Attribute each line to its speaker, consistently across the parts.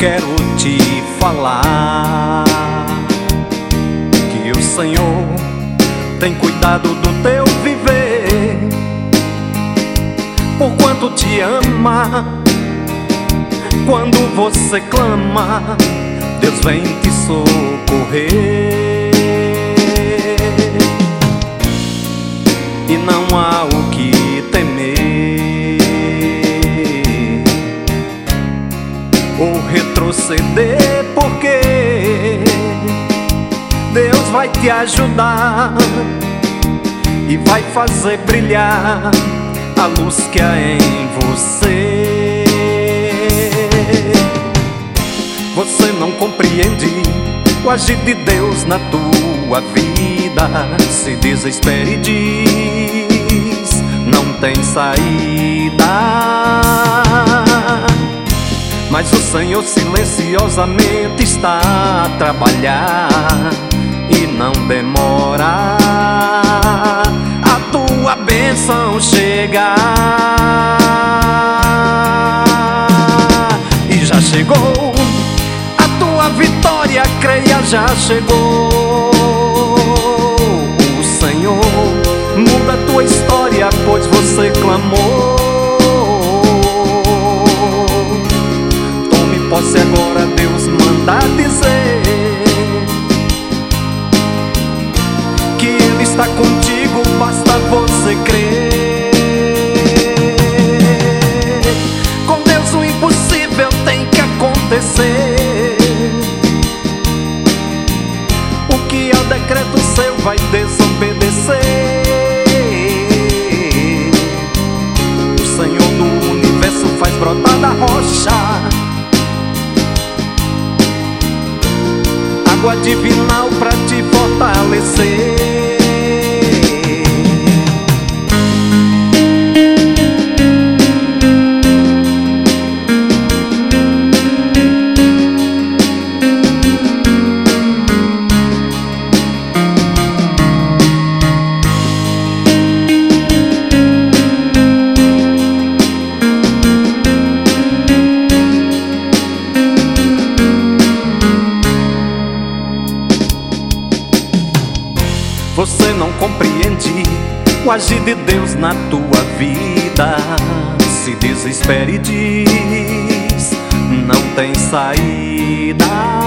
Speaker 1: quero te falar que o Senhor tem cuidado do teu viver, por quanto te ama. Quando você clama, Deus vem te socorrer, e não há o que temer ou retroceder, porque Deus vai te ajudar e vai fazer brilhar a luz que há em você. Você não compreende o agir de Deus na tua vida, se desespera e diz: não tem saída. Mas o Senhor silenciosamente está a trabalhar e não demora a tua bênção chegar. E já chegou a tua vitória, creia, já chegou. O Senhor muda a tua história, pois você clamou. Tome posse agora, Deus manda dizer que Ele está contigo, basta você crer. Com Deus o impossível tem que acontecer. O que é o decreto seu vai desobedecer. O Senhor do universo faz brotar da rocha água divinal pra te fortalecer. Você não compreende o agir de Deus na tua vida, se desespera e diz: não tem saída.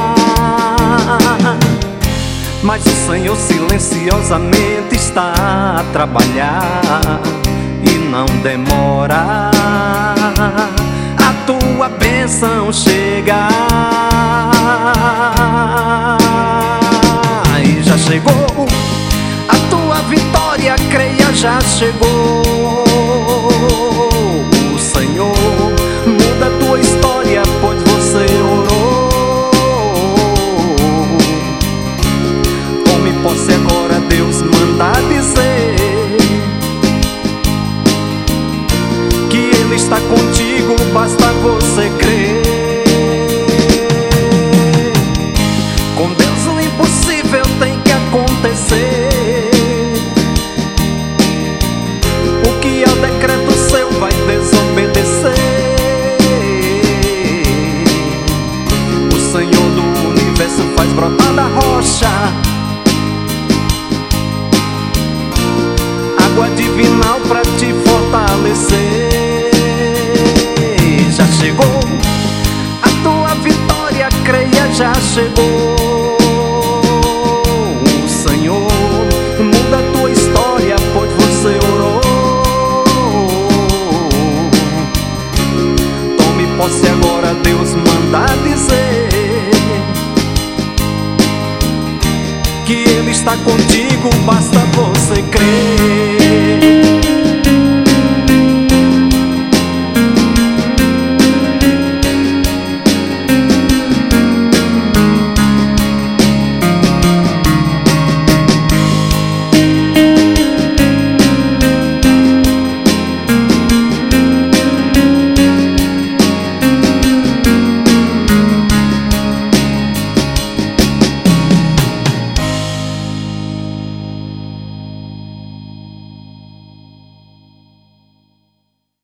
Speaker 1: Mas o Senhor silenciosamente está a trabalhar e não demora a tua bênção chegar. E já chegou a tua vitória, creia, já chegou. O Senhor muda a tua história, pois você orou. Tome posse agora, Deus manda dizer que Ele está contigo, basta você crer. Com Deus o impossível tem que acontecer. O que é o decreto seu vai desobedecer. O Senhor do universo faz brotar da rocha água divinal pra te fortalecer. Já chegou a tua vitória, creia, já chegou. O Senhor muda a tua história, pois você orou. Tome posse agora, Deus manda dizer que Ele está contigo, basta